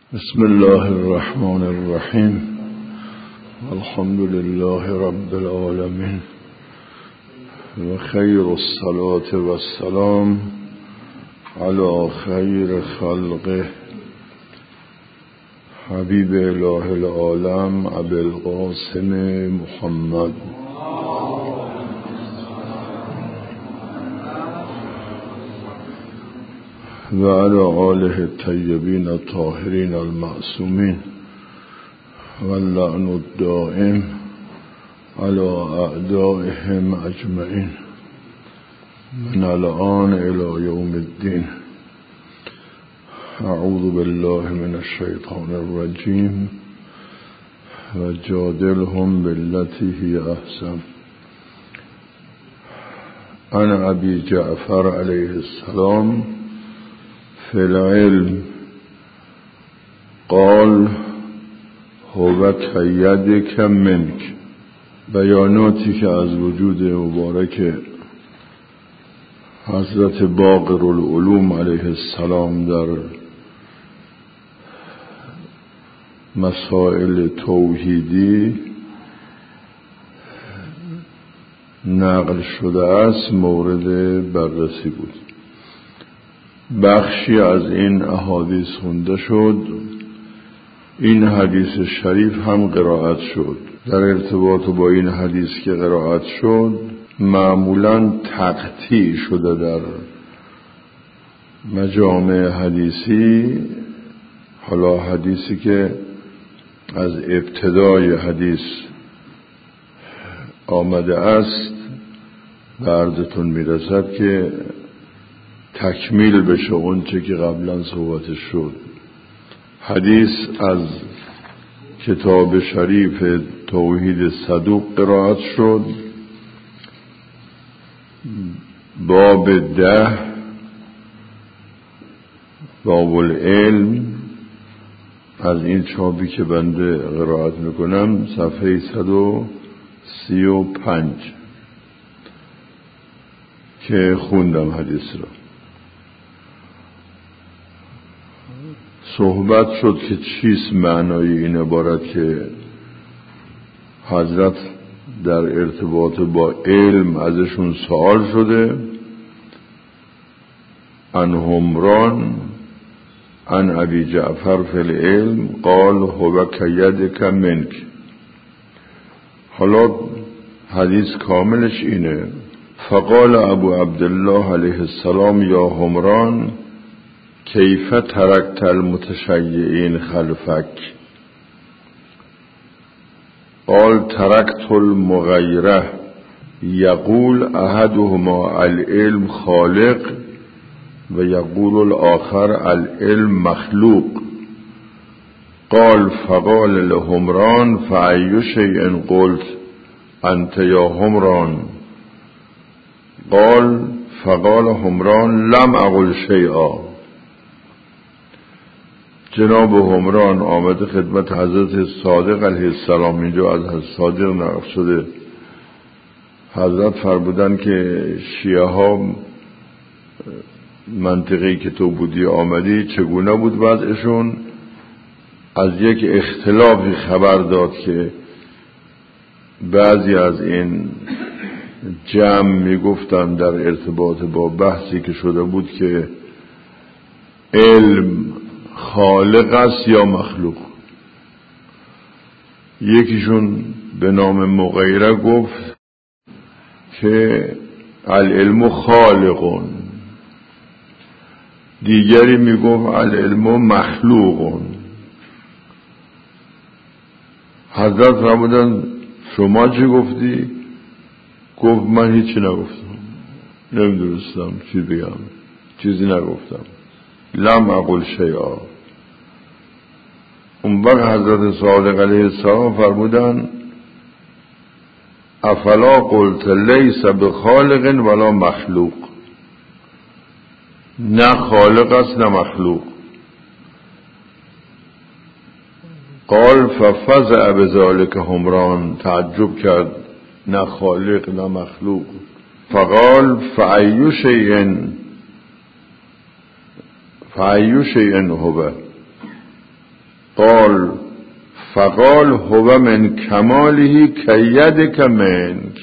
بسم الله الرحمن الرحیم الحمد لله رب العالمین و خیر الصلاة و السلام علی خیر خلقه حبیب اله العالم ابی القاسم محمد و علی آله الطیبین الطاهرین المعصومین و اللعن الدائم علی اعدائهم اجمعین من الآن الی یوم الدین. اعوذ بالله من الشیطان الرجیم و جادلهم بالتی هی احسن. عن ابی جعفر علیه السلام فی العلم قال هو کیدک منک. بیاناتی که از وجود مبارک حضرت باقر العلوم علیه السلام در مسائل توحیدی نقل شده است مورد بررسی بود. بخشی از این احادیث خونده شد، این حدیث شریف هم قرائت شد. در ارتباط با این حدیث که قرائت شد معمولاً تقطیع شده در مجامع حدیثی. حالا حدیثی که از ابتدای حدیث آمده است به عرضتون میرسد که تکمیل بشه اون چه که قبلا صحبتش شد. حدیث از کتاب شریف توحید صدوق قرائت شد. باب 10 باب العلم از این چاپی که بنده قرائت میکنم صفحه 135 که خوندم حدیث را. صحبت شد که چیست معنای این عبارت که حضرت در ارتباط با علم ازشون سوال شده. عن حمران عن ابی جعفر فی العلم قال هو کیدک منک. حالا حدیث کاملش اینه: فقال ابو عبدالله علیه السلام یا حمران کیف ترکت المتشیعین خلفک؟ قال ترکت المغیره یقول احدهما العلم خالق و یقول الاخر العلم مخلوق. قال فقال لحمران فأی شیء قلت انت یا حمران؟ قال فقال حمران لم اقل شیئا. جناب حمران آمده خدمت حضرت صادق علیه السلام. اینجا از حضرت صادق نقل شده. حضرت فرمودن که شیعه ها منطقه‌ای که تو بودی آمدی چگونه بود وضعشون؟ از یک اختلافی خبر داد که بعضی از این جمع میگفتن در ارتباط با بحثی که شده بود که علم خالق است یا مخلوق. یکیشون به نام مغیره گفت که العلم خالقون، دیگری میگفت العلم مخلوقون. حضرت فرمودن شما چی گفتی؟ گفت من هیچی نگفتم، نمیدونستم چی بگم، چیزی نگفتم. لم اقل شیئا. اون وقت حضرت صادق علیه السلام فرمودن افلا قلت لیس بخالق ولا مخلوق. نه خالق است نه مخلوق. قال ففزع بذلك حمران. تعجب کرد، نه خالق نه مخلوق. فقال فأی شیء، فأی شیء هو؟ قال فقال هو من کماله کیدک منک،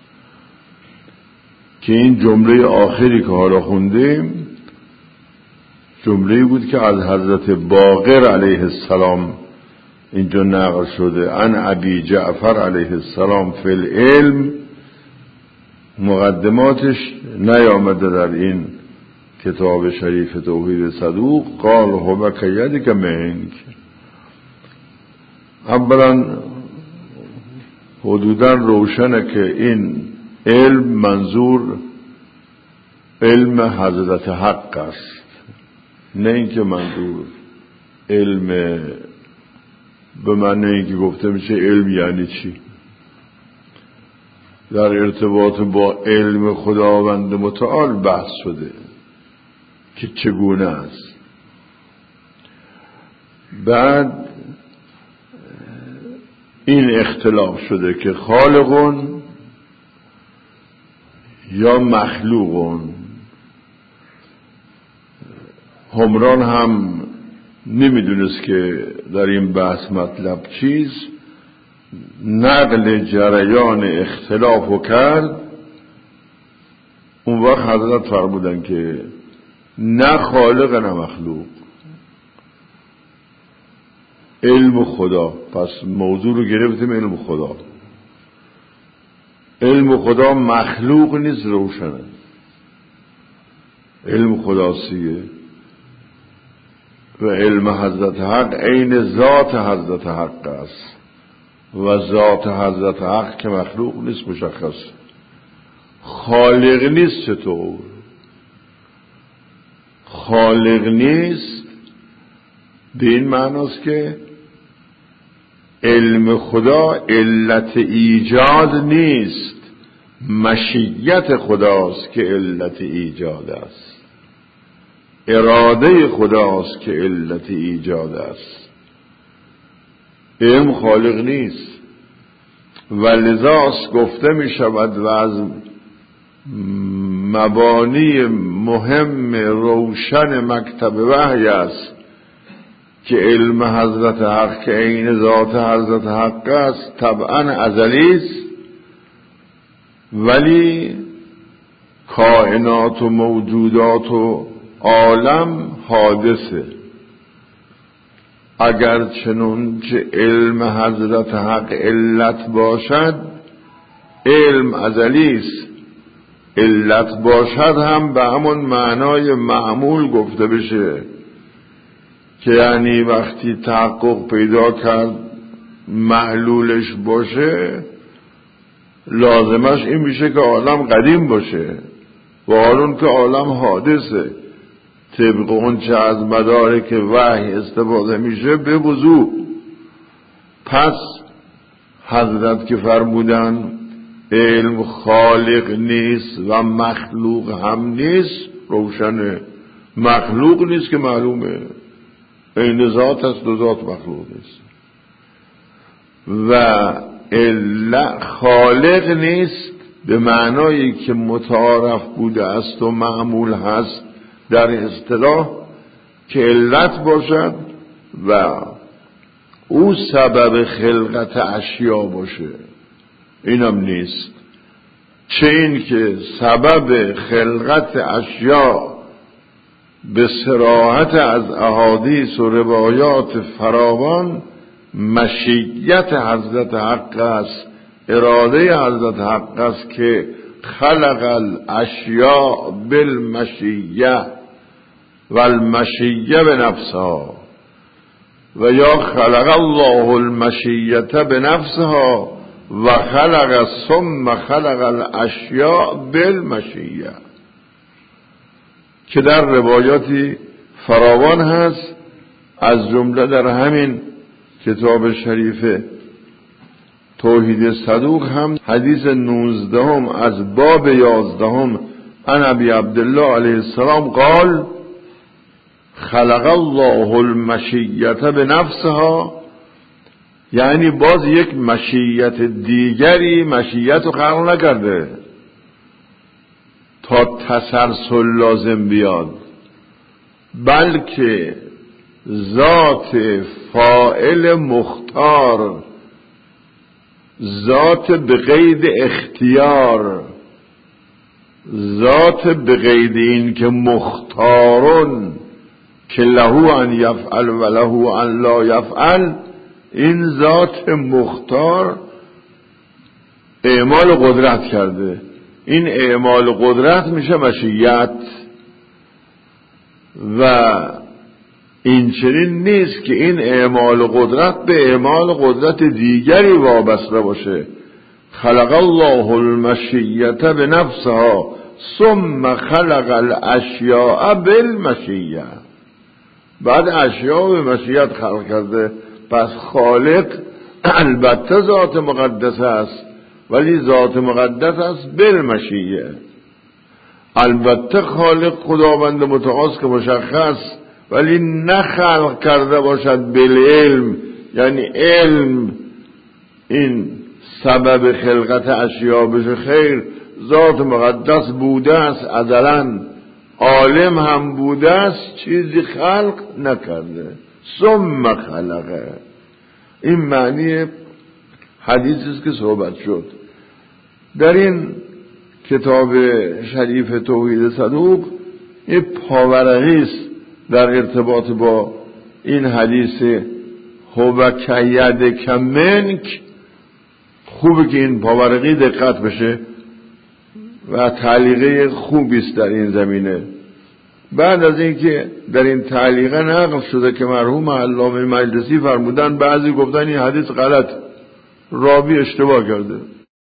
که این جمله آخری که حالا خوندیم جمله بود که از حضرت باقر علیه السلام اینجا نقل شده. عن ابی جعفر علیه السلام فی العلم، مقدماتش نیامده در این کتاب شریف توحید صدوق. قال هو کیدک منک، اولا حدودا روشنه که این علم منظور علم حضرت حق است، نه اینکه منظور علم به معنی اینکه گفته میشه علم یعنی چی. در ارتباط با علم خداوند متعال بحث شده که چگونه است. بعد این اختلاف شده که خالقون یا مخلوقون. همران هم نمیدونست که در این بحث مطلب چیز، نقل جریان اختلافو کرد. اون وقت حضرت فرمودن که نه خالق نه مخلوق، علم خدا. پس موضوع رو گرفتیم علم خدا. علم خدا مخلوق نیست، روشنه. علم خداسیه و علم حضرت حق عین ذات حضرت حق است و ذات حضرت حق که مخلوق نیست، مشخص. خالق نیست. چطور خالق نیست؟ به این معناست که علم خدا علت ایجاد نیست، مشیت خداست که علت ایجاد است، اراده خداست که علت ایجاد است. علم خالق نیست و لذاست گفته می شود و از مبانی مهم روشن مکتب وحی است که علم حضرت حق که عین ذات حضرت حق است طبعا ازلی است، ولی کائنات و موجودات و عالم حادثه. اگر چنانچه علم حضرت حق علت باشد، علم ازلی است. علت باشد هم به همون معنای معمول گفته بشه که یعنی وقتی تحقق پیدا کرد معلولش باشه، لازمش این میشه که عالم قدیم باشه و حالون که عالم حادثه. طبق اون چه از مدارک وحی استفاده میشه به وضوح. پس حضرت که فرمودن علم خالق نیست و مخلوق هم نیست، روشنه. مخلوق نیست که معلومه، این ذات است و ذات مخلوق نیست. و خالق نیست به معنایی که متعارف بوده است و معمول هست در اصطلاح که علت باشد و او سبب خلقت اشیا باشه، اینم نیست. چه این که سبب خلقت اشیا به صراحت از احادیث و روایات فراوان مشیت حضرت حق است، اراده حضرت حق است که خلق الاشیاء بالمشیه و المشیه بنفسها، و یا خلق الله المشیه بنفسها و خلق ثم خلق الاشیاء بالمشیه، که در روایاتی فراوان هست. از جمله در همین کتاب شریف توحید صدوق هم حدیث 19 از باب 11 عن ابی عبدالله علیه السلام قال خلق الله المشیه بنفسها، یعنی باز یک مشیت دیگری مشیت رو خلق نکرده تا تسلسل لازم بیاد، بلکه ذات فاعل مختار، ذات به قید اختیار، ذات به قید این که مختارون که له ان یفعل و له ان لا یفعل، این ذات مختار اعمال قدرت کرده. این اعمال قدرت میشه مشیت و این چنین نیست که این اعمال قدرت به اعمال قدرت دیگری وابسته باشه. خلق الله المشیت بنفسها ثم خلق الاشیاء بالمشیه، بعد اشیاء به مشیت خلق کرده. پس خالق البته ذات مقدس است، ولی ذات مقدس است بالمشیه. البته خالق خداوند متعال که مشخص، ولی نه خلق کرده باشد بالعلم، یعنی علم این سبب خلقت اشیاء بشه. خیر، ذات مقدس بوده است ازلاً، عالم هم بوده است، چیزی خلق نکرده. ثم خلقه، این معنی حدیثی است که صحبت شد در این کتاب شریف توحید صدوق. این پاورقی است در ارتباط با این حدیث هو کید کمنک. خوبه که این پاورقی دقت بشه و تعلیقه خوبی است در این زمینه. بعد از اینکه در این تعلیقه نقل شده که مرحوم علامه مجلسی فرمودن، بعضی گفتن این حدیث غلط، راوی اشتباه کرده.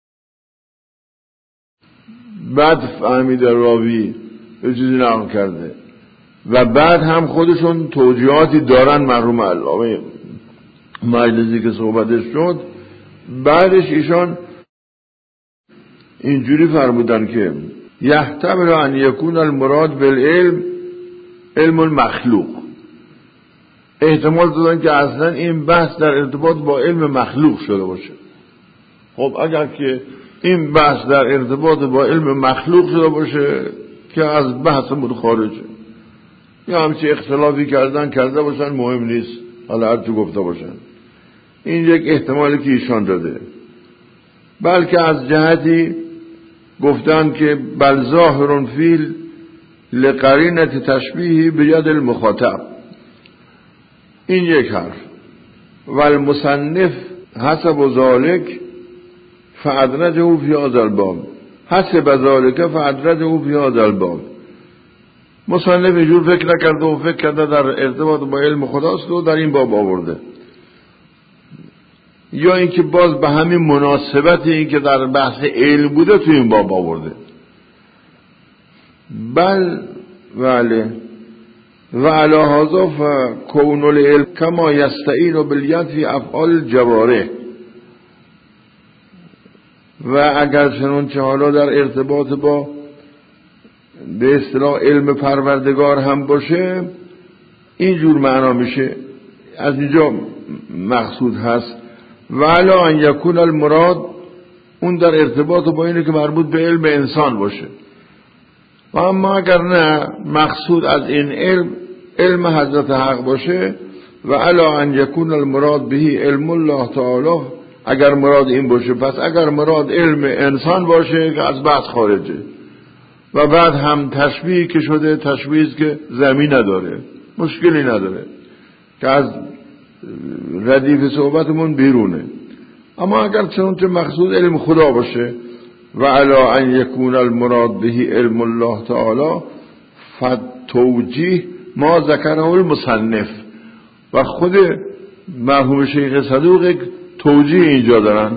بعد فهمیده راوی یه چیزی نقل کرده و بعد هم خودشون توجیهاتی دارن. مرحوم علامه مجلسی که صحبتش شد، بعدش ایشان اینجوری فرمودن که یحتمل ان یکون المراد بالعلم علم المخلوق. احتمال دادن که اصلا این بحث در ارتباط با علم مخلوق شده باشه. خب اگر که این بحث در ارتباط با علم مخلوق شده باشه که از بحثمون خارجه، یا همچه اختلافی کرده باشن، مهم نیست، حالا هر چی گفته باشن. این یک احتمالی که ایشان داده. بلکه از جهتی گفتن که بل ظاهر فیل لقرینه تشبیهی بیاد المخاطب، این یک حرف. و المصنف حسب ذالک فادرجه فی هذا الباب، حسب ذالک فادرجه فی هذا الباب. مصنف اینجور فکر نکرده و فکر کرده در ارتباط با علم خداست و در این باب آورده. یا اینکه باز به همین مناسبت این که در بحث علم بوده تو این باب آورده. بله و علی هذا فکون العلم کما یستعین بالید فی افعال الجوارح. و اگر چنانچه حالا در ارتباط با به اصطلاح علم پروردگار هم باشه، اینجور معنا میشه. از اینجا مقصود هست و علی ان یکون المراد، اون در ارتباط با اینه که مربوط به علم انسان باشه. و اما اگر نه، مقصود از این علم حضرت حق باشه. و علی ان یکون المراد به علم الله تعالی، اگر مراد این باشه، پس اگر مراد علم انسان باشه که از بحث خارجه. و بعد هم تشبیه که شده، تشبیه که زمین نداره، مشکلی نداره، که از ردیف صحبتمون بیرونه. اما اگر چنانچه مقصود علم خدا باشه، و علی ان یکون المراد به علم الله تعالی فتوجیه ما ذکره المصنف. و خود مرحوم شیخ صدوق توجیه اینجا دارن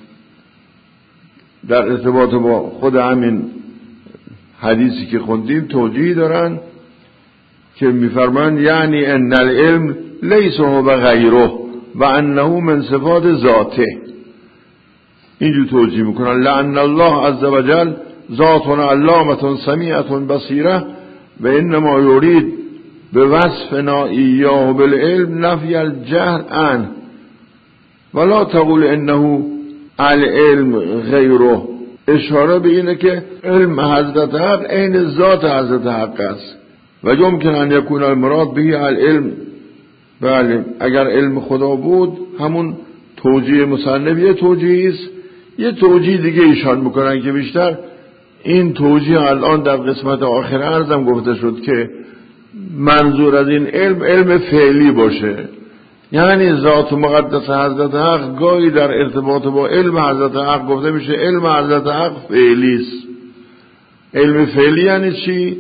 در ارتباط با خود همین حدیثی که خوندیم، توجیه دارن که میفرمان یعنی ان العلم لیس هو غیره و انه من صفات ذاته. اینجور توجیه میکنن لأن الله عز وجل ذات علامة سمیعة بصیره و انما یرید به وصفنا ایاه بالعلم نفی الجهل عنه ولا تقول انه العلم غیره. اشاره به اینه که علم حضرت حق عین ذات حضرت حق است و یمکن ان یکون المراد به العلم بله اگر علم خدا بود همون توجیه مصنف یه توجیه است، یه توجیه دیگه ایشان میکنن که بیشتر این توجیه الان در قسمت آخر عرضم گفته شد که منظور از این علم فعلی باشه، یعنی ذات مقدس حضرت حق گاهی در ارتباط با علم حضرت حق گفته میشه علم حضرت حق فعلی است. علم فعلی یعنی چی؟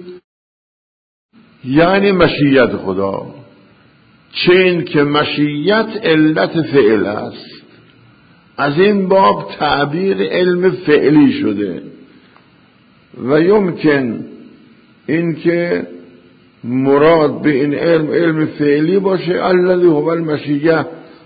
یعنی مشیت خدا، چه این که مشیت علت فعل است، از این باب تعبیر علم فعلی شده. و یمکن این که مراد به این علم فعلی باشه الذی هو المشیه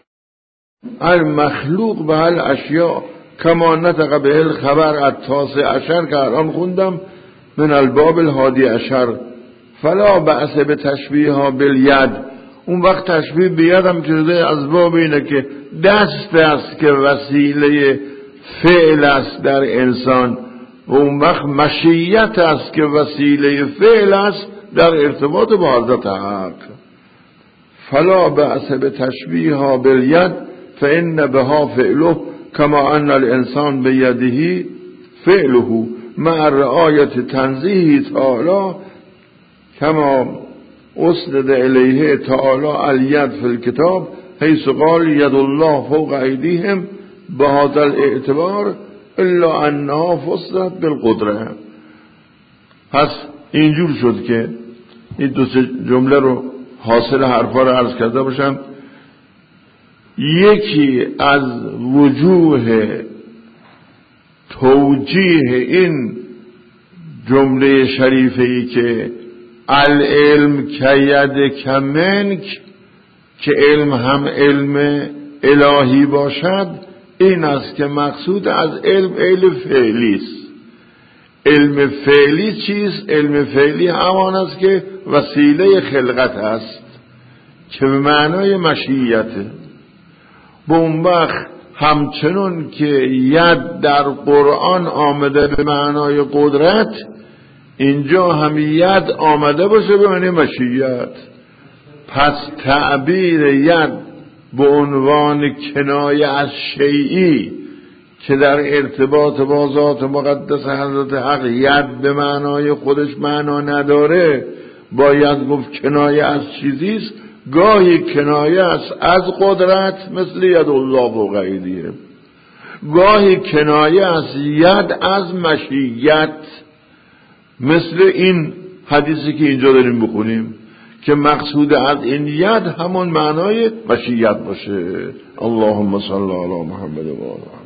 المخلوق به الاشیاء کما نطق به الخبر التاسع عشر که الان خوندم من الباب الحادی عشر فلا بأس به تشبیهها بالید. اون وقت تشبیه به ید هم شده از باب اینه که دست است که وسیله فعل است در انسان و اون وقت مشیت است که وسیله فعل است در ارتباط با حضرت حق. فلا بأس به تشبیهها بالید فإن بها فعله کما ان الانسان بیده فعله مع رعایت تنزیه تعالی کما اسند الیه تعالی الید فی الکتاب حیث قال ید الله فوق ایدیهم بهذا الاعتبار الا انها فصلت بالقدره. پس اینجور شد که این دو سه جمله رو حاصل حرفا رو عرض کرده باشم. یکی از وجوه توجیه این جمله شریفه ای که العلم کید کمنک، که علم هم علم الهی باشد، این است که مقصود از علم فعلی است. علم فعلی چیست؟ علم فعلی همان است که وسیله خلقت است که به معنای مشیته. به اون وقت همچنون که ید در قرآن آمده به معنای قدرت، اینجا هم ید آمده باشه به معنی مشیت. پس تعبیر ید به عنوان کنایه از شیئی که در ارتباط با ذات مقدس حضرت حق ید به معنای خودش معنا نداره، باید گفت کنایه از چیزیست. گاهی کنایه است از قدرت مثل ید الله فوق ایدیهم، گاهی کنایه است ید از مشیت مثل این حدیثی که اینجا داریم بخونیم که مقصود از این ید همون معنای مشیت باشه. اللهم صل علی محمد و آله